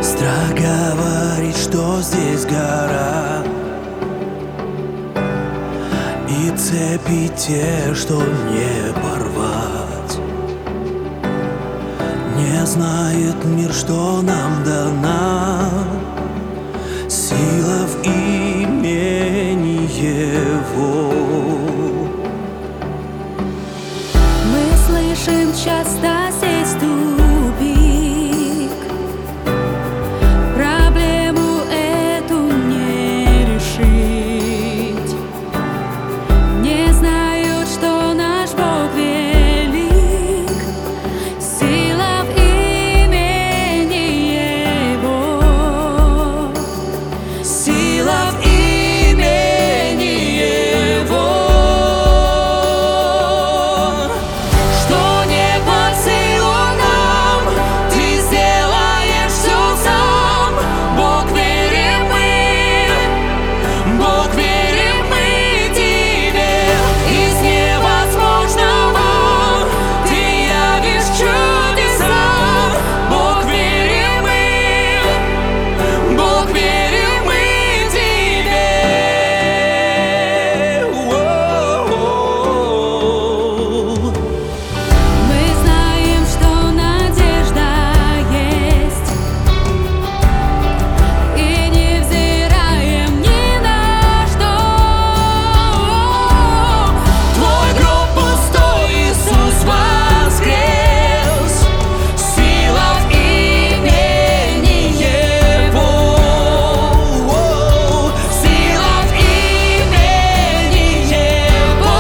Страх говорит, что здесь гора, и цепи те, что не порвать. Не знает мир, что нам дана сила в имени Его. Мы слышим часто здесь тупик, проблему эту не решить. Не знают, что наш Бог велик, сила в имени Его, сила в имени Его. Что не под силу нам, Ты сделаешь все сам. Бог, верим мы, Бог, верим мы Тебе. Из невозможного Ты явишь чудеса. Бог, верим мы, Бог, верим мы Тебе. Мы знаем, что надежда есть, и не взираем ни на что. Твой гроб пустой, Иисус воскрес, сила в имени Его, сила в имени Его.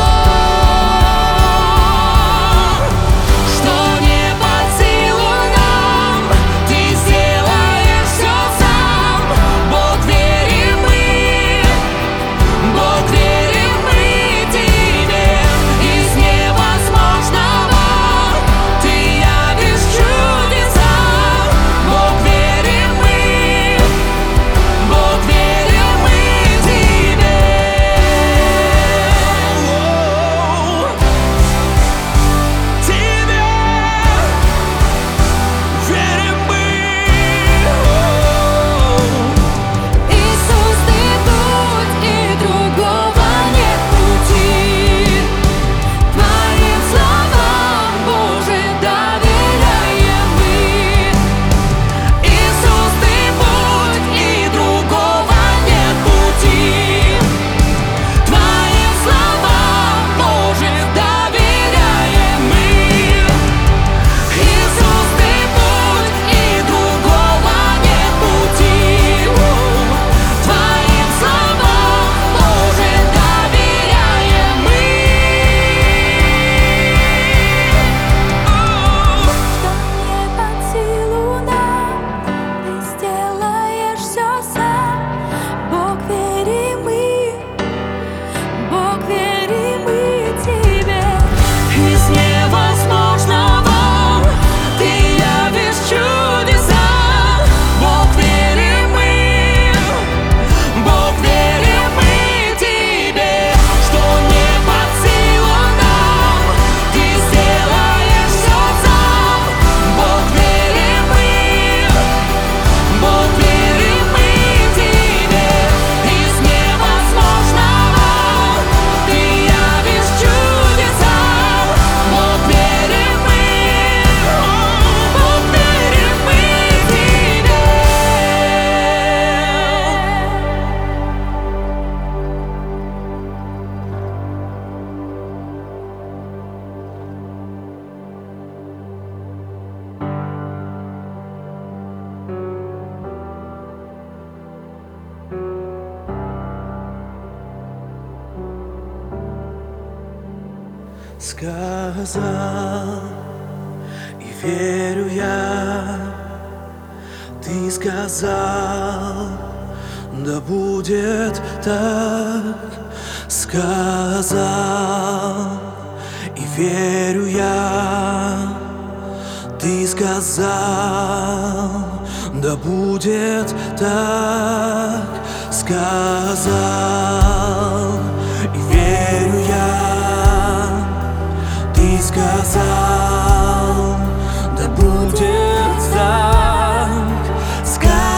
Что не под силу нам, Ты сделаешь все сам. Бог, верим мы, Бог, верим мы Тебе. Из невозможного Ты явишь чудеса. Бог, верим мы, Бог, верим мы Тебе. Иисус, Ты путь, и другого нет пути. Твоим словам, Боже, доверяем мы. Иисус, Ты путь, и другого нет пути. Твоим словам, Боже, доверяем мы. Иисус, Ты путь, и другого нет пути. Твоим словам, Боже, доверяем мы. Что не под силу нам, Ты сделаешь все сам. Бог, верим мы, Бог, верим мы Тебе. Из невозможного Ты явишь чудеса. Бог, верим мы, Бог, верим мы Тебе. Что не под силу нам, Ты сделаешь все сам. Бог, верим мы, Бог, верим мы Тебе. Из невозможного Ты явишь чудеса. Бог, верим мы, Бог, верим мы Тебе. Сказал, и верю я, Ты сказал, да будет так. Сказал, и верю я, Ты сказал, да будет так. Сказал, и верю я, Ты сказал, да будет так. Сказал,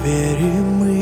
верим мы.